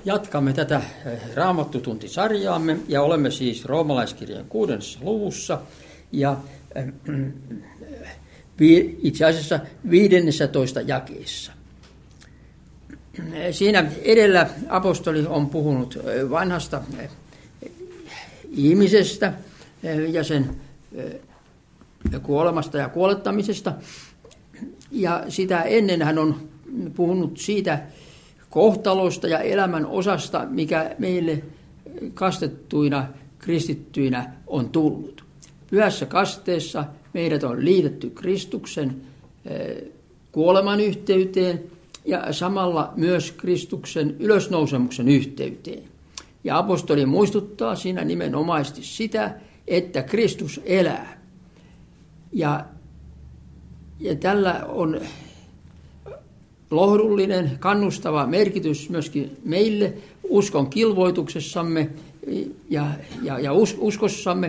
Jatkamme tätä Raamattutuntisarjaamme ja olemme siis roomalaiskirjan 6. luvussa ja itse asiassa 15 jakeessa. Siinä edellä apostoli on puhunut vanhasta ihmisestä ja sen kuolemasta ja kuolettamisesta. Ja sitä ennen hän on puhunut siitä kohtalosta ja elämän osasta, mikä meille kastettuina, kristittyinä on tullut. Pyhässä kasteessa meidät on liitetty Kristuksen kuoleman yhteyteen ja samalla myös Kristuksen ylösnousemuksen yhteyteen. Ja apostoli muistuttaa siinä nimenomaisesti sitä, että Kristus elää. Ja tällä on lohdullinen, kannustava merkitys myöskin meille uskon kilvoituksessamme ja uskossamme.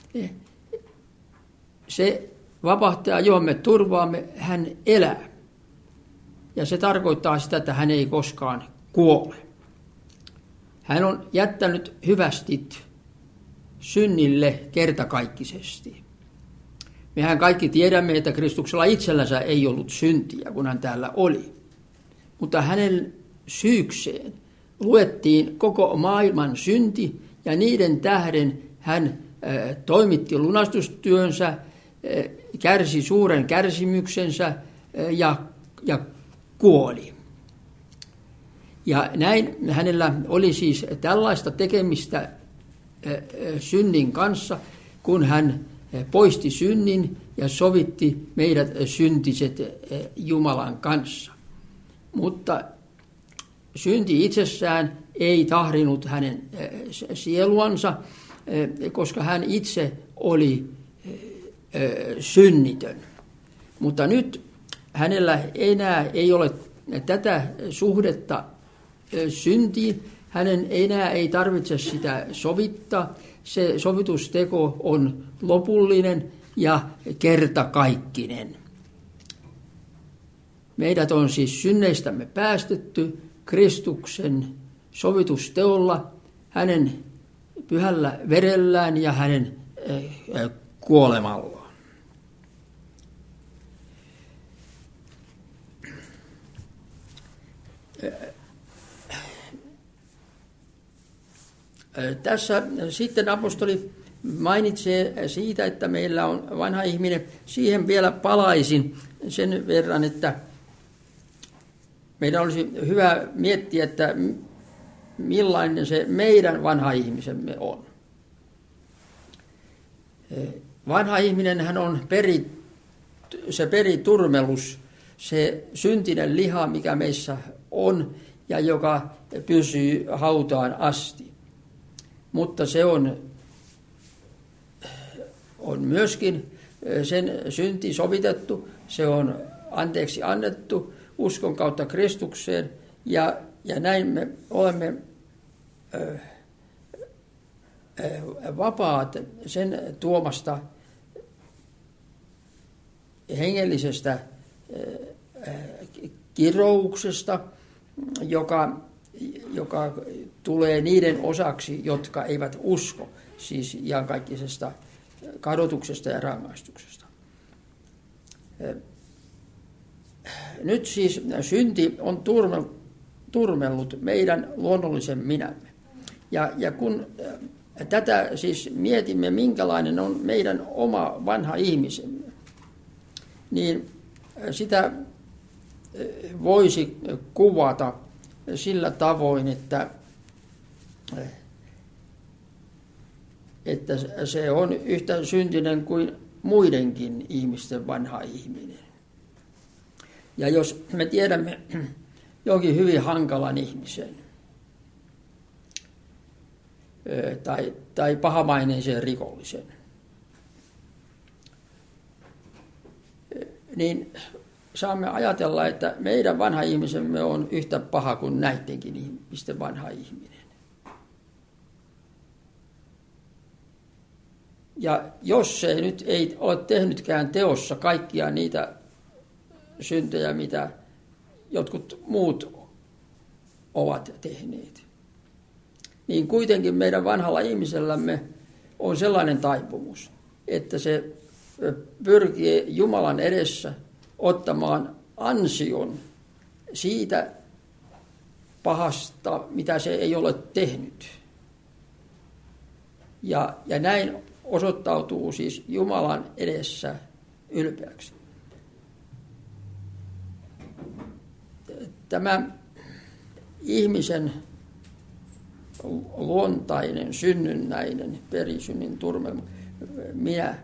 Se vapahtaja, johon me turvaamme, hän elää. Ja se tarkoittaa sitä, että hän ei koskaan kuole. Hän on jättänyt hyvästit synnille kertakaikkisesti. Mehän kaikki tiedämme, että Kristuksella itsellänsä ei ollut syntiä, kun hän täällä oli. Mutta hänen syykseen luettiin koko maailman synti, ja niiden tähden hän toimitti lunastustyönsä, kärsi suuren kärsimyksensä ja kuoli. Ja näin hänellä oli siis tällaista tekemistä synnin kanssa, kun hän poisti synnin ja sovitti meidät syntiset Jumalan kanssa. Mutta synti itsessään ei tahrinut hänen sieluansa, koska hän itse oli synnitön. Mutta nyt hänellä enää ei ole tätä suhdetta syntiin. Hänen enää ei tarvitse sitä sovittaa. Se sovitusteko on lopullinen ja kertakaikkinen. Meidät on siis synneistämme päästetty Kristuksen sovitusteolla, hänen pyhällä verellään ja hänen kuolemallaan. Tässä sitten apostoli mainitsee siitä, että meillä on vanha ihminen. Siihen vielä palaisin sen verran, että meidän olisi hyvä miettiä, että millainen se meidän vanha ihmisemme on. Vanha ihminen hän on se periturmelus, se syntinen liha, mikä meissä on ja joka pysyy hautaan asti. Mutta se on myöskin sen synti sovitettu, se on anteeksi annettu uskon kautta Kristukseen ja näin me olemme vapaat sen tuomasta hengellisestä kirouksesta, joka tulee niiden osaksi, jotka eivät usko, siis iankaikkisesta kadotuksesta ja rangaistuksesta. Nyt siis synti on turmellut meidän luonnollisen minämme. Ja kun tätä siis mietimme, minkälainen on meidän oma vanha ihmisemme, niin sitä voisi kuvata sillä tavoin, että se on yhtä syntinen kuin muidenkin ihmisten vanha ihminen. Ja jos me tiedämme jonkin hyvin hankalan ihmisen tai pahamaineisen rikollisen, niin saamme ajatella, että meidän vanha ihmisemme on yhtä paha kuin näidenkin ihmisten vanha ihminen. Ja jos se nyt ei ole tehnytkään teossa kaikkia niitä syntejä, mitä jotkut muut ovat tehneet, niin kuitenkin meidän vanhalla ihmisellämme on sellainen taipumus, että se pyrkii Jumalan edessä ottamaan ansion siitä pahasta, mitä se ei ole tehnyt. Ja näin osoittautuu siis Jumalan edessä ylpeäksi. Tämä ihmisen luontainen, synnynnäinen, perisynnin turmelma, minä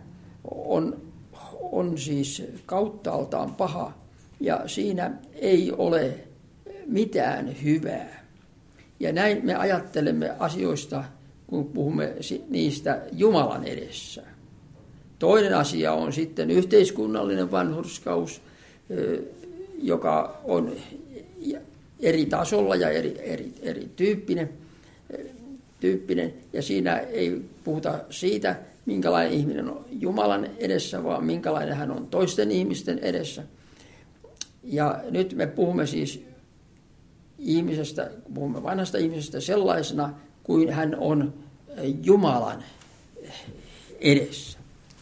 on siis kauttaaltaan paha, ja siinä ei ole mitään hyvää. Ja näin me ajattelemme asioista, kun puhumme niistä Jumalan edessä. Toinen asia on sitten yhteiskunnallinen vanhurskaus, joka on eri tasolla ja eri tyyppinen. Ja siinä ei puhuta siitä, minkälainen ihminen on Jumalan edessä, vaan minkälainen hän on toisten ihmisten edessä. Ja nyt me puhumme siis ihmisestä, puhumme vanhasta ihmisestä sellaisena, kuin hän on Jumalan edessä.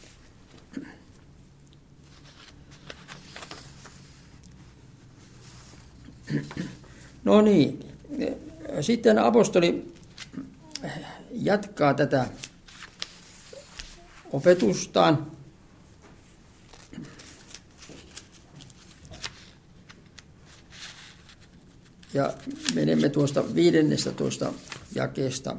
No niin, sitten apostoli jatkaa tätä opetustaan. Ja menemme tuosta 15. jakeesta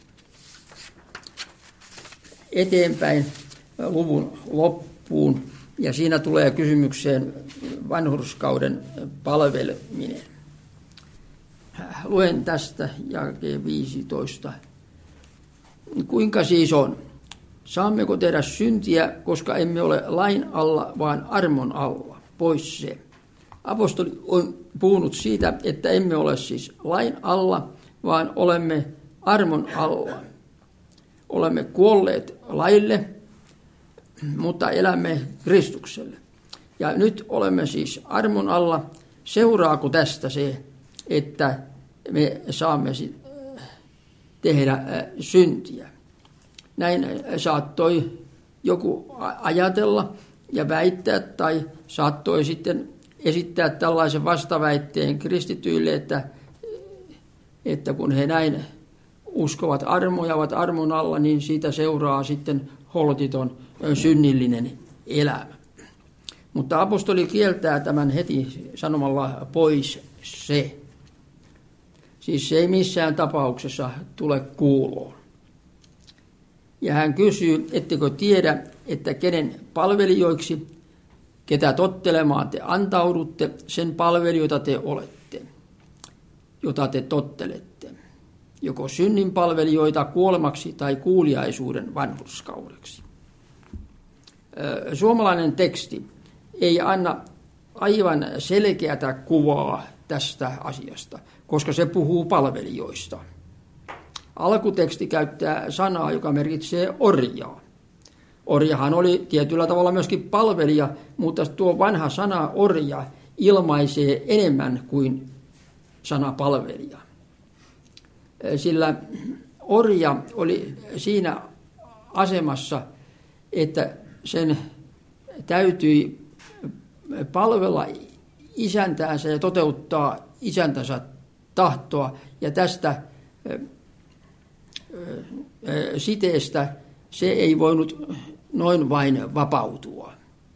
eteenpäin luvun loppuun. Ja siinä tulee kysymykseen vanhurskauden palveleminen. Luen tästä jakeen 15. Kuinka siis on? Saammeko tehdä syntiä, koska emme ole lain alla, vaan armon alla? Pois se. Apostoli on puhunut siitä, että emme ole siis lain alla, vaan olemme armon alla. Olemme kuolleet laille, mutta elämme Kristukselle. Ja nyt olemme siis armon alla. Seuraako tästä se, että me saamme tehdä syntiä? Näin saattoi joku ajatella ja väittää, tai saattoi sitten esittää tällaisen vastaväitteen kristityille, että kun he näin uskovat armoa ja ovat armon alla, niin siitä seuraa sitten holtiton synnillinen elämä. Mutta apostoli kieltää tämän heti sanomalla pois se. Siis se ei missään tapauksessa tule kuuloon. Ja hän kysyy, ettekö tiedä, että kenen palvelijoiksi, ketä tottelemaan te antaudutte, sen palvelijoita te olette, jota te tottelette. Joko synnin palvelijoita kuolemaksi tai kuuliaisuuden vanhurskaudeksi. Suomalainen teksti ei anna aivan selkeätä kuvaa tästä asiasta, koska se puhuu palvelijoista. Alkuteksti käyttää sanaa, joka merkitsee orjaa. Orjahan oli tietyllä tavalla myöskin palvelija, mutta tuo vanha sana orja ilmaisee enemmän kuin sana palvelija. Sillä orja oli siinä asemassa, että sen täytyi palvella isäntäänsä ja toteuttaa isäntänsä tahtoa. Ja tästä siteestä se ei voinut noin vain vapautua.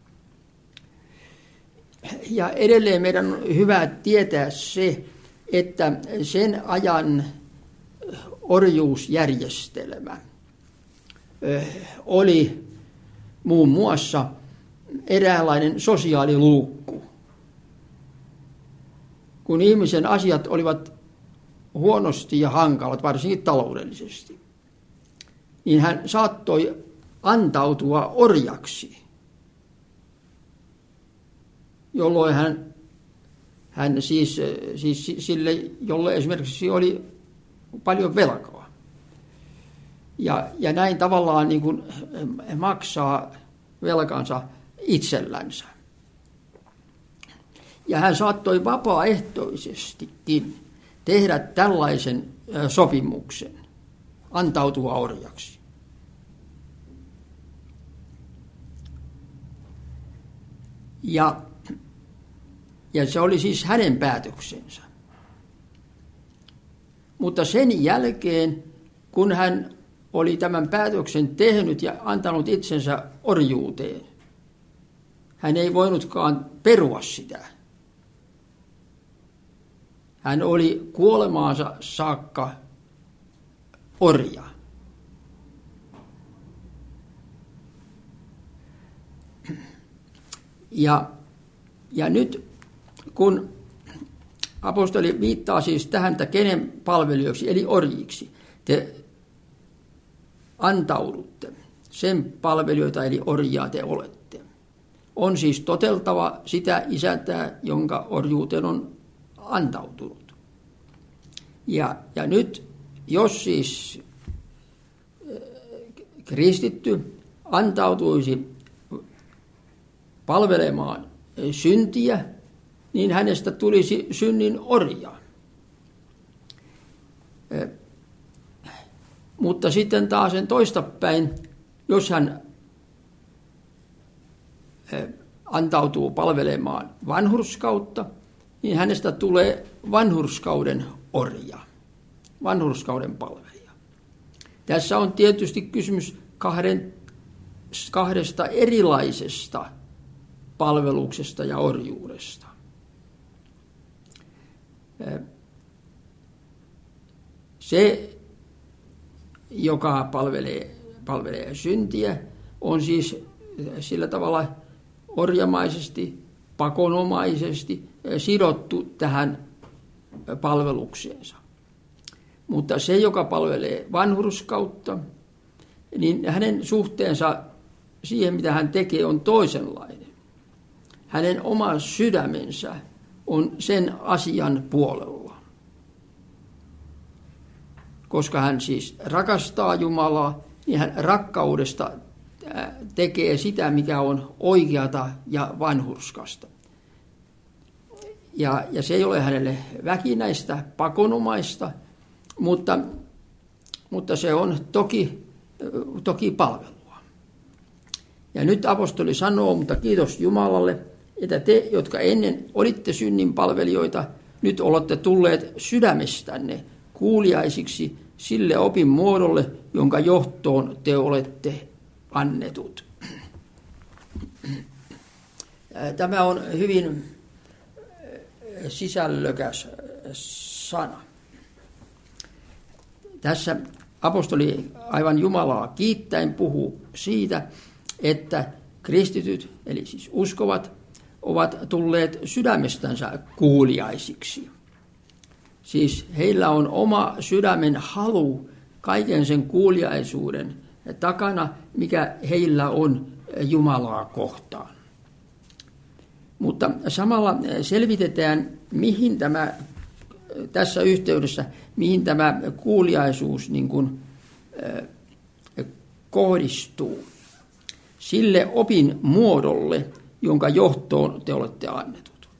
Ja edelleen meidän on hyvä tietää se, että sen ajan orjuusjärjestelmä oli muun muassa eräänlainen sosiaaliluukku. Kun ihmisen asiat olivat huonosti ja hankalat, varsinkin taloudellisesti, niin hän saattoi antautua orjaksi, jolloin hän siis sille, jolle esimerkiksi oli paljon velkaa. Ja näin tavallaan niin kuin maksaa velkansa itsellänsä. Ja hän saattoi vapaaehtoisestikin tehdä tällaisen sopimuksen. antautua orjaksi. Ja se oli siis hänen päätöksensä. Mutta sen jälkeen, kun hän oli tämän päätöksen tehnyt ja antanut itsensä orjuuteen, hän ei voinutkaan perua sitä. Hän oli kuolemaansa saakka orja. Ja nyt kun apostoli viittaa siis tähän, että kenen palvelijoiksi, eli orjiksi, te antaudutte, sen palvelijoita eli orjaa te olette. On siis toteltava sitä isäntää, jonka orjuuteen on antautunut. Ja nyt, jos siis kristitty antautuisi palvelemaan syntiä, niin hänestä tulisi synnin orja. Mutta sitten taas sen toistapäin, jos hän antautuu palvelemaan vanhurskautta, niin hänestä tulee vanhurskauden orja, vanhurskauden palvelija. Tässä on tietysti kysymys kahdesta erilaisesta palveluksesta ja orjuudesta. Se, joka palvelee syntiä, on siis sillä tavalla orjamaisesti, pakonomaisesti sidottu tähän palvelukseensa. Mutta se, joka palvelee vanhurskautta, niin hänen suhteensa siihen, mitä hän tekee, on toisenlainen. Hänen oma sydämensä on sen asian puolella. Koska hän siis rakastaa Jumalaa, niin hän rakkaudesta tekee sitä, mikä on oikeata ja vanhurskasta. Ja se ei ole hänelle väkinäistä, pakonomaista, mutta se on toki palvelua. Ja nyt apostoli sanoo, mutta kiitos Jumalalle, että te, jotka ennen olitte synnin palvelijoita, nyt olette tulleet sydämestänne kuuliaisiksi sille opin muodolle, jonka johtoon te olette annetut. Tämä on hyvin sisällökäs sana. Tässä apostoli aivan Jumalaa kiittäen puhuu siitä, että kristityt, eli siis uskovat, ovat tulleet sydämestänsä kuuliaisiksi. Siis heillä on oma sydämen halu kaiken sen kuuliaisuuden takana, mikä heillä on Jumalaa kohtaan. Mutta samalla selvitetään, tässä yhteydessä, mihin tämä kuuliaisuus niin kuin, kohdistuu. Sille opin muodolle, jonka johtoon te olette annetut.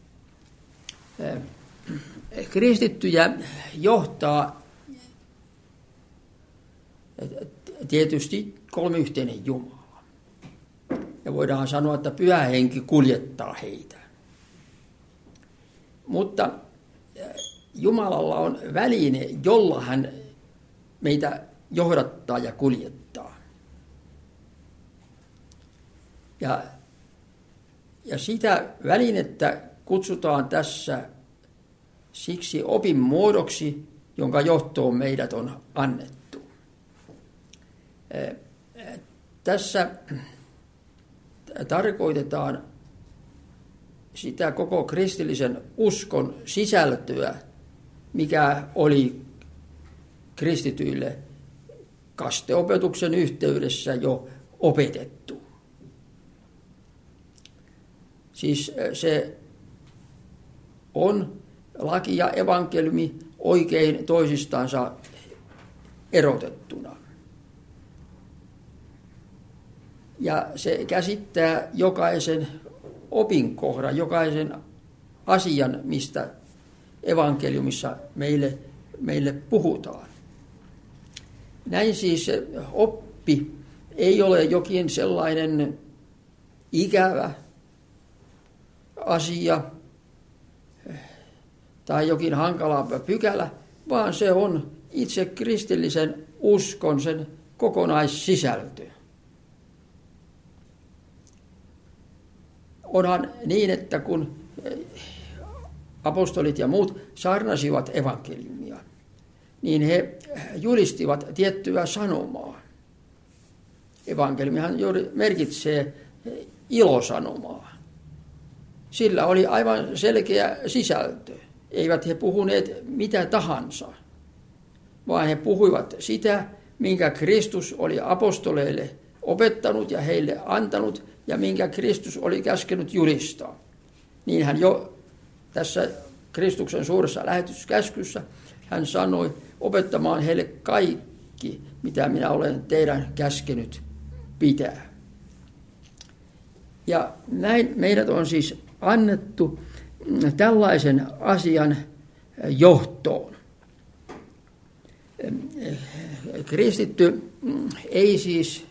Kristittyjä johtaa tietysti kolmiyhteinen Jumala. Ja voidaan sanoa, että Pyhä Henki kuljettaa heitä. Mutta Jumalalla on väline, jolla hän meitä johdattaa ja kuljettaa. Ja sitä välinettä kutsutaan tässä siksi opin muodoksi, jonka johtoon meidät on annettu. Tässä tarkoitetaan sitä koko kristillisen uskon sisältöä, mikä oli kristityille kasteopetuksen yhteydessä jo opetettu. Siis se on laki ja evankeliumi oikein toisistansa erotettuna. Ja se käsittää jokaisen opinkohdan, jokaisen asian, mistä evankeliumissa meille puhutaan. Näin siis oppi ei ole jokin sellainen ikävä asia tai jokin hankala pykälä, vaan se on itse kristillisen uskon sen kokonaissisältö. Onhan niin, että kun apostolit ja muut saarnasivat evankeliumia, niin he julistivat tiettyä sanomaa. Evankeliumihan juuri merkitsee ilosanomaa. Sillä oli aivan selkeä sisältö. Eivät he puhuneet mitä tahansa, vaan he puhuivat sitä, minkä Kristus oli apostoleille opettanut ja heille antanut, ja minkä Kristus oli käskenyt julistaa. Niin hän jo tässä Kristuksen suuressa lähetyskäskyssä hän sanoi opettamaan heille kaikki, mitä minä olen teidän käskenyt pitää. Ja näin meidät on siis annettu tällaisen asian johtoon. Kristitty ei siis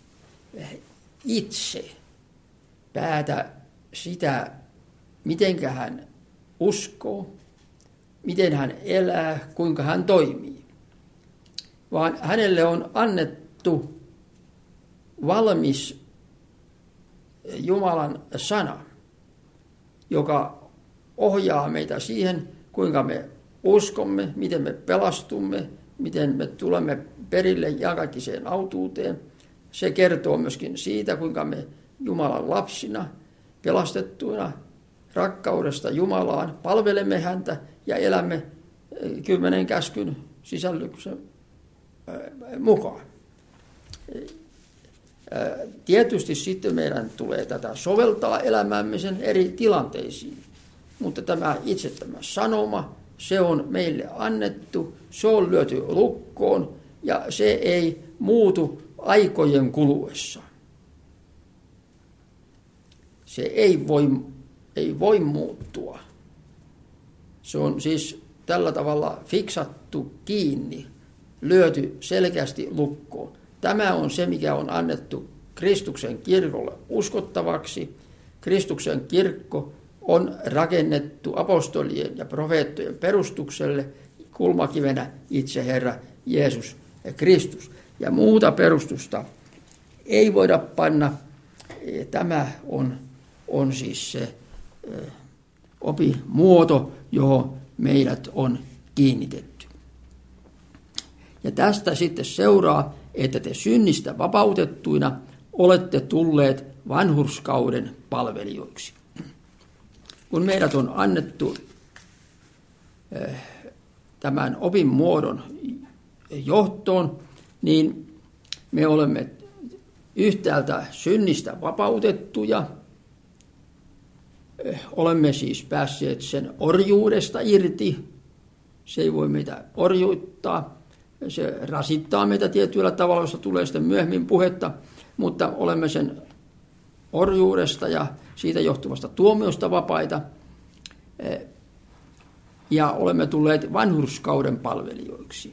itse päätä sitä, miten hän uskoo, miten hän elää, kuinka hän toimii, vaan hänelle on annettu valmis Jumalan sana, joka ohjaa meitä siihen, kuinka me uskomme, miten me pelastumme, miten me tulemme perille iankaikkiseen autuuteen. Se kertoo myöskin siitä, kuinka me Jumalan lapsina, pelastettuina rakkaudesta Jumalaan, palvelemme häntä ja elämme 10 käskyn sisällyksen mukaan. Tietysti sitten meidän tulee tätä soveltaa elämäämme sen eri tilanteisiin, mutta tämä sanoma, se on meille annettu, se on lyöty lukkoon ja se ei muutu aikojen kuluessa. Se ei voi muuttua. Se on siis tällä tavalla fiksattu kiinni, lyöty selkeästi lukkoon. Tämä on se, mikä on annettu Kristuksen kirkolle uskottavaksi. Kristuksen kirkko on rakennettu apostolien ja profeettojen perustukselle, kulmakivenä itse Herra Jeesus ja Kristus. Ja muuta perustusta ei voida panna. Tämä on siis se opimuoto, johon meidät on kiinnitetty. Ja tästä sitten seuraa, että te synnistä vapautettuina olette tulleet vanhurskauden palvelijoiksi. Kun meidät on annettu tämän opin muodon johtoon, niin me olemme yhtäältä synnistä vapautettuja, olemme siis päässeet sen orjuudesta irti, se ei voi meitä orjuuttaa, se rasittaa meitä tietyllä tavalla, josta tulee sitten myöhemmin puhetta, mutta olemme sen orjuudesta ja siitä johtuvasta tuomiosta vapaita ja olemme tulleet vanhurskauden palvelijoiksi.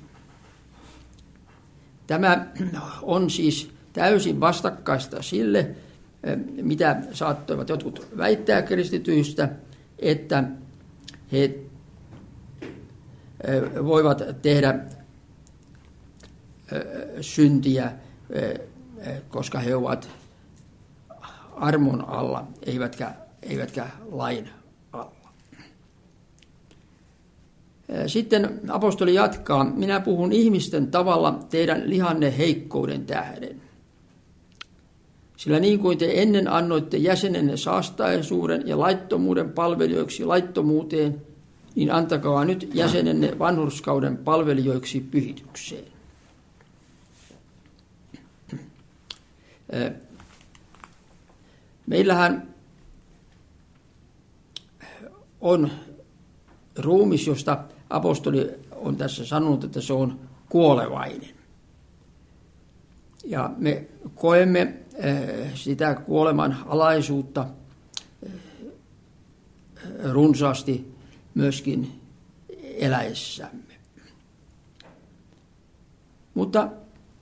Tämä on siis täysin vastakkaista sille, mitä saattoivat jotkut väittää kristityistä, että he voivat tehdä syntiä, koska he ovat armon alla, eivätkä lain alla. Sitten apostoli jatkaa, minä puhun ihmisten tavalla teidän lihanne heikkouden tähden. Sillä niin kuin te ennen annoitte jäsenenne saastaisuuden ja laittomuuden palvelijoiksi laittomuuteen, niin antakaa nyt jäsenenne vanhurskauden palvelijoiksi pyhitykseen. Meillähän on ruumis, josta apostoli on tässä sanonut, että se on kuolevainen. Ja me koemme sitä kuoleman alaisuutta runsaasti myöskin eläessämme. Mutta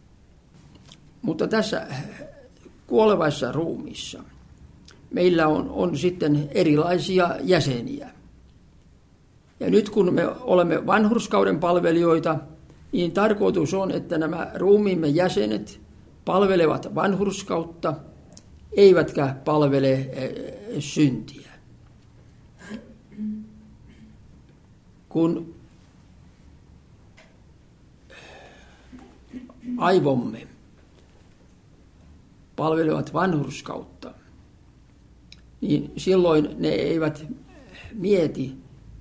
Mutta tässä kuolevaisessa ruumiissa meillä on sitten erilaisia jäseniä. Ja nyt kun me olemme vanhurskauden palvelijoita, niin tarkoitus on, että nämä ruumiimme jäsenet palvelevat vanhurskautta, eivätkä palvele syntiä. Kun aivomme palvelevat vanhurskautta, niin silloin ne eivät mieti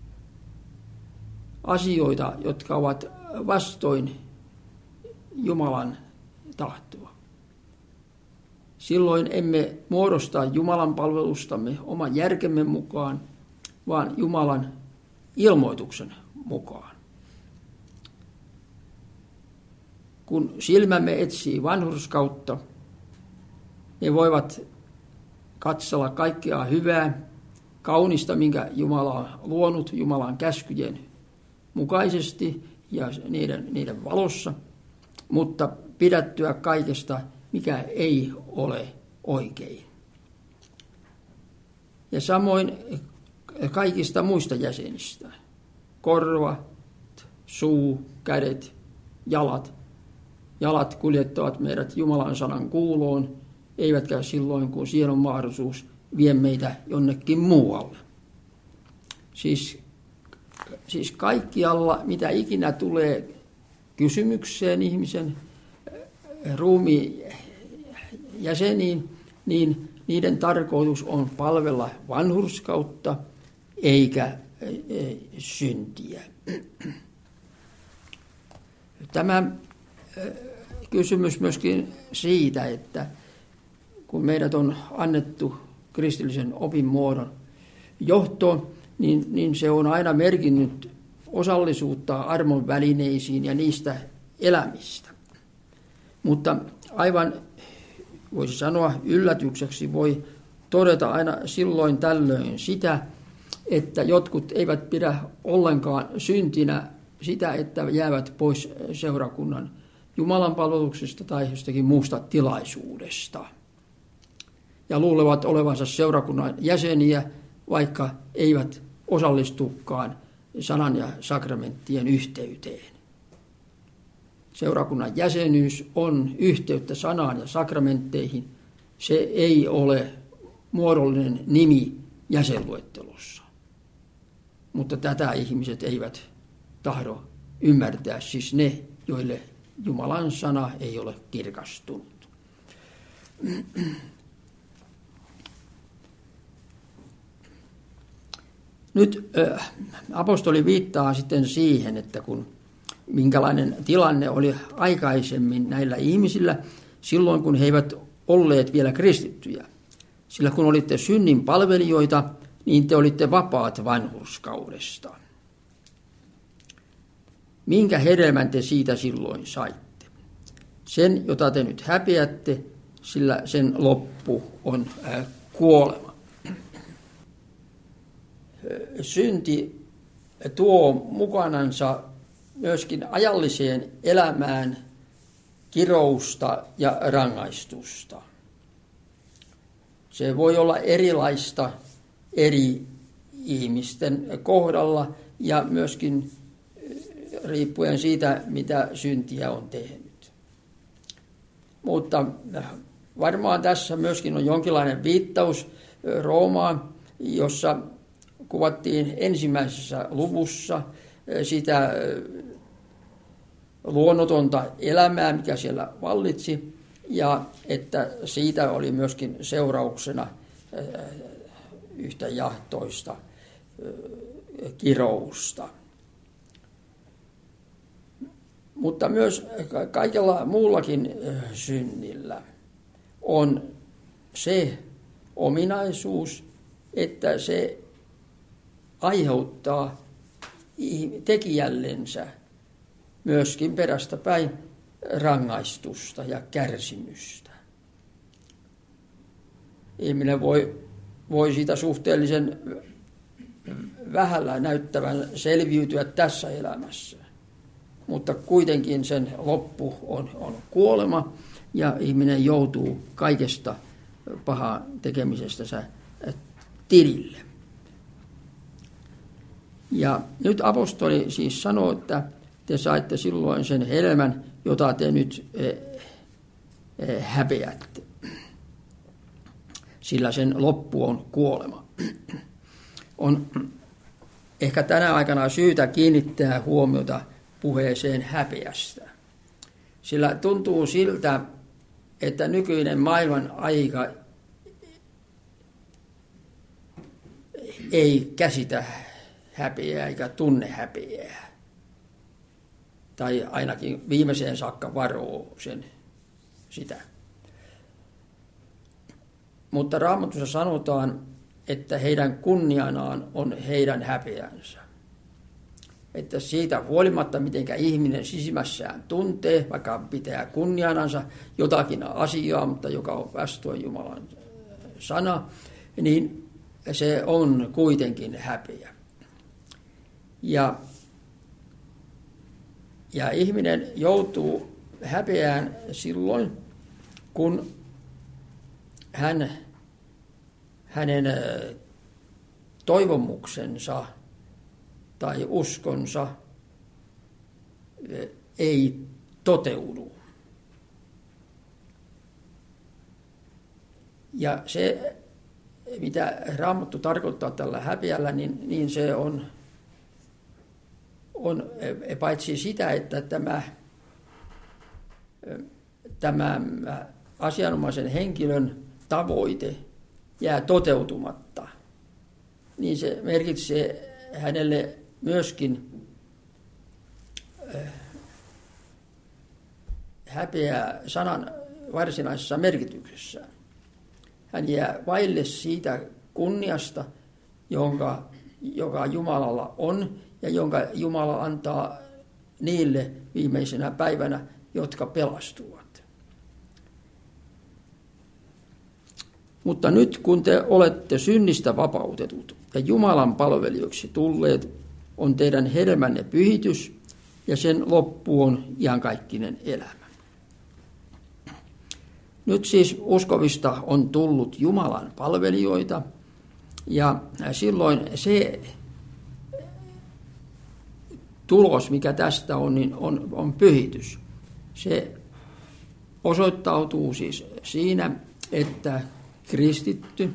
asioita, jotka ovat vastoin Jumalan tahtoa. Silloin emme muodosta Jumalan palvelustamme oman järkemme mukaan, vaan Jumalan ilmoituksen mukaan. Kun silmämme etsii vanhurskautta, ne voivat katsella kaikkea hyvää, kaunista, minkä Jumala on luonut Jumalan käskyjen mukaisesti ja niiden valossa, mutta pidättyä kaikesta, mikä ei ole oikein. Ja samoin kaikista muista jäsenistä, korvat, suu, kädet, jalat. Jalat kuljettavat meidät Jumalan sanan kuuloon, eivätkä silloin, kun siihen on mahdollisuus, vie meitä jonnekin muualle. Siis kaikkialla, mitä ikinä tulee kysymykseen ihmisen ruumiin jäseniin, niin niiden tarkoitus on palvella vanhurskautta eikä syntiä. Tämä kysymys myöskin siitä, että kun meidät on annettu kristillisen opin muodon johtoon, niin se on aina merkinnyt osallisuutta armon välineisiin ja niistä elämistä. Mutta aivan, voisi sanoa, yllätykseksi voi todeta aina silloin tällöin sitä, että jotkut eivät pidä ollenkaan syntinä sitä, että jäävät pois seurakunnan Jumalan palveluksesta tai jostakin muusta tilaisuudesta. Ja luulevat olevansa seurakunnan jäseniä, vaikka eivät osallistukaan sanan ja sakramenttien yhteyteen. Seurakunnan jäsenyys on yhteyttä sanaan ja sakramentteihin. Se ei ole muodollinen nimi jäsenluettelossa. Mutta tätä ihmiset eivät tahdo ymmärtää, siis ne, joille Jumalan sana ei ole kirkastunut. Nyt apostoli viittaa sitten siihen, että minkälainen tilanne oli aikaisemmin näillä ihmisillä silloin, kun he eivät olleet vielä kristittyjä. Sillä kun olitte synnin palvelijoita, niin te olitte vapaat vanhurskaudesta. Minkä hedelmän te siitä silloin saitte? Sen, jota te nyt häpeätte, sillä sen loppu on kuolema. Synti tuo mukanansa myöskin ajalliseen elämään kirousta ja rangaistusta. Se voi olla erilaista eri ihmisten kohdalla ja myöskin riippuen siitä, mitä syntiä on tehnyt. Mutta varmaan tässä myöskin on jonkinlainen viittaus Roomaan, jossa kuvattiin ensimmäisessä luvussa sitä luonnotonta elämää, mikä siellä vallitsi, ja että siitä oli myöskin seurauksena yhtä jahtoista kirousta. Mutta myös kaikella muullakin synnillä on se ominaisuus, että se aiheuttaa tekijällensä myöskin perästä päin rangaistusta ja kärsimystä. Ihminen voi siitä suhteellisen vähällä näyttävän selviytyä tässä elämässä, mutta kuitenkin sen loppu on kuolema, ja ihminen joutuu kaikesta pahaa tekemisestänsä tilille. Ja nyt apostoli siis sanoo, että te saitte silloin sen hedelmän, jota te nyt häpeätte. Sillä sen loppu on kuolema. On ehkä tänä aikana syytä kiinnittää huomiota puheeseen häpeästä. Sillä tuntuu siltä, että nykyinen maailman aika ei käsitä häpeää eikä tunne häpeää. Tai ainakin viimeiseen saakka varoo sitä. Mutta Raamatussa sanotaan, että heidän kunnianaan on heidän häpeänsä. Että siitä huolimatta, mitenkä ihminen sisimmässään tuntee, vaikka pitää kunnianansa jotakin asiaa, mutta joka on vastoin Jumalan sana, niin se on kuitenkin häpeä. Ja ihminen joutuu häpeään silloin, kun hänen toivomuksensa tai uskonsa ei toteudu. Ja se, mitä Raamattu tarkoittaa tällä häpeällä, niin se on paitsi sitä, että tämä asianomaisen henkilön tavoite jää toteutumatta, niin se merkitsee hänelle myöskin häpeää sanan varsinaisessa merkityksessä. Hän jää vaille siitä kunniasta, joka Jumalalla on ja jonka Jumala antaa niille viimeisenä päivänä, jotka pelastuvat. Mutta nyt kun te olette synnistä vapautetut ja Jumalan palvelijoiksi tulleet, on teidän hedelmänne pyhitys ja sen loppu on iankaikkinen elämä. Nyt siis uskovista on tullut Jumalan palvelijoita ja silloin se tulos, mikä tästä on, niin on pyhitys. Se osoittautuu siis siinä, että kristitty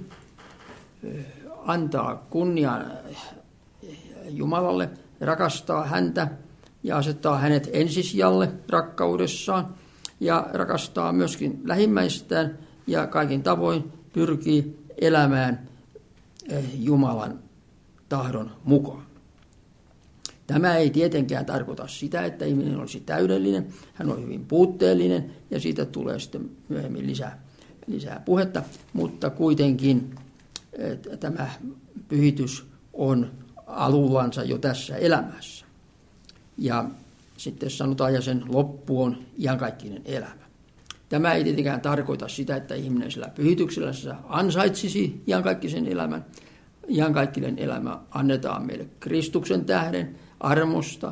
antaa kunnian Jumalalle, rakastaa häntä ja asettaa hänet ensisijalle rakkaudessaan ja rakastaa myöskin lähimmäistään ja kaikin tavoin pyrkii elämään Jumalan tahdon mukaan. Tämä ei tietenkään tarkoita sitä, että ihminen olisi täydellinen, hän on hyvin puutteellinen ja siitä tulee sitten myöhemmin lisää puhetta, mutta kuitenkin tämä pyhitys on alullansa jo tässä elämässä. Ja sitten sanotaan, ja sen loppu on iankaikkinen elämä. Tämä ei tietenkään tarkoita sitä, että ihminen sillä pyhityksellä ansaitsisi iankaikkisen elämän. Iankaikkinen elämä annetaan meille Kristuksen tähden, armosta,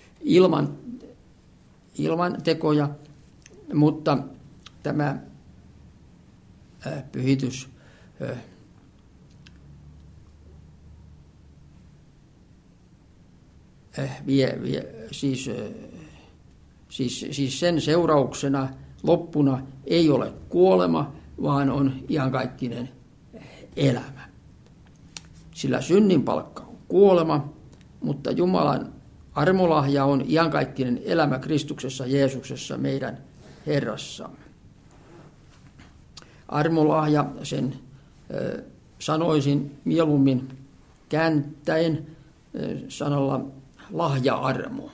ilman tekoja, mutta tämä pyhitys siis sen seurauksena loppuna ei ole kuolema, vaan on iankaikkinen elämä. Sillä synnin palkka on kuolema, mutta Jumalan armolahja on iankaikkinen elämä Kristuksessa Jeesuksessa meidän Herrassamme. Armolahja, sen sanoisin mieluummin kääntäen sanalla lahja-armo.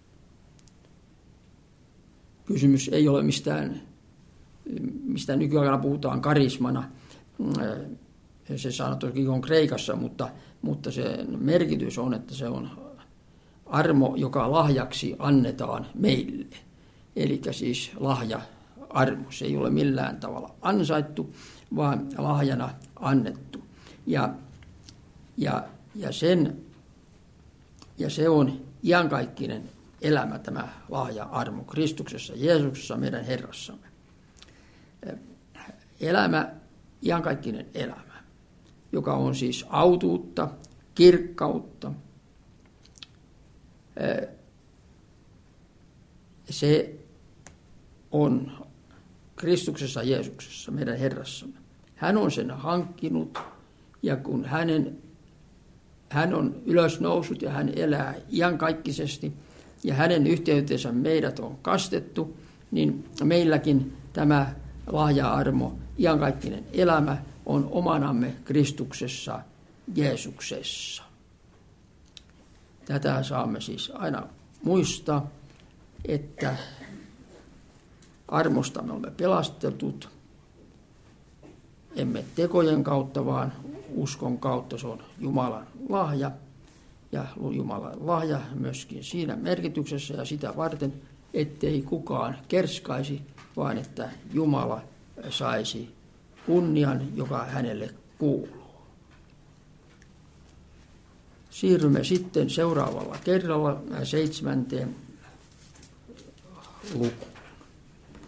Kysymys ei ole mistä nykyaikana puhutaan karismana. Se sana toki on kreikassa, mutta se merkitys on, että se on armo, joka lahjaksi annetaan meille. Eli siis lahja-armo. Se ei ole millään tavalla ansaittu, vaan lahjana annettu. Ja se on iankaikkinen elämä, tämä lahja-armo Kristuksessa, Jeesuksessa, meidän Herrassamme. elämä, iankaikkinen elämä, joka on siis autuutta, kirkkautta. Se on Kristuksessa Jeesuksessa, meidän Herrassamme. Hän on sen hankkinut, ja kun hän on ylösnousut ja hän elää iankaikkisesti, ja hänen yhteytensä meidät on kastettu, niin meilläkin tämä lahja-armo, iankaikkinen elämä on omanamme Kristuksessa Jeesuksessa. Tätä saamme siis aina muistaa, että armosta me olemme pelastetut, emme tekojen kautta, vaan uskon kautta. Se on Jumalan lahja, ja Jumalan lahja myöskin siinä merkityksessä ja sitä varten, ettei kukaan kerskaisi, vaan että Jumala saisi kunnian, joka hänelle kuuluu. Siirrymme sitten seuraavalla kerralla 7. lukuun.